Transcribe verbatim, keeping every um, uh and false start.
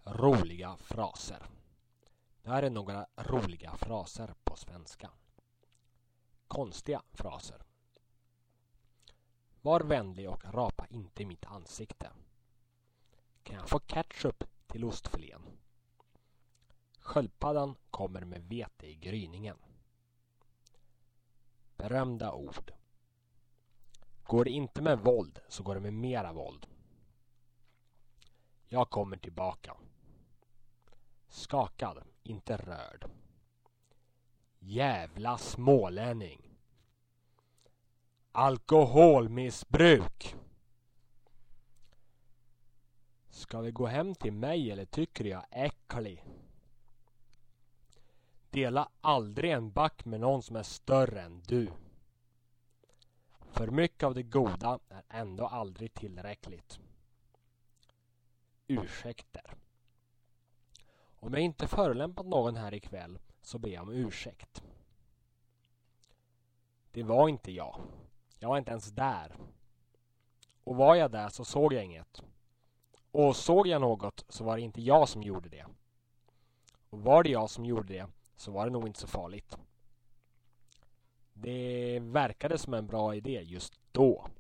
Roliga fraser. Det här är några roliga fraser på svenska. Konstiga fraser. Var vänlig och rapa inte i mitt ansikte. Kan jag få ketchup till ostfilén? Sköldpaddan kommer med vete i gryningen. Berömda ord. Går det inte med våld så går det med mera våld. Jag kommer tillbaka. Skakad, inte rörd. Jävla smålänning. Alkoholmissbruk. Ska vi gå hem till mig eller tycker du jag är äcklig? Dela aldrig en back med någon som är större än du. För mycket av det goda är ändå aldrig tillräckligt. Ursäkter. Om jag inte förolämpat någon här ikväll så ber jag om ursäkt. Det var inte jag. Jag var inte ens där. Och var jag där så såg jag inget. Och såg jag något så var det inte jag som gjorde det. Och var det jag som gjorde det så var det nog inte så farligt. Det verkade som en bra idé just då.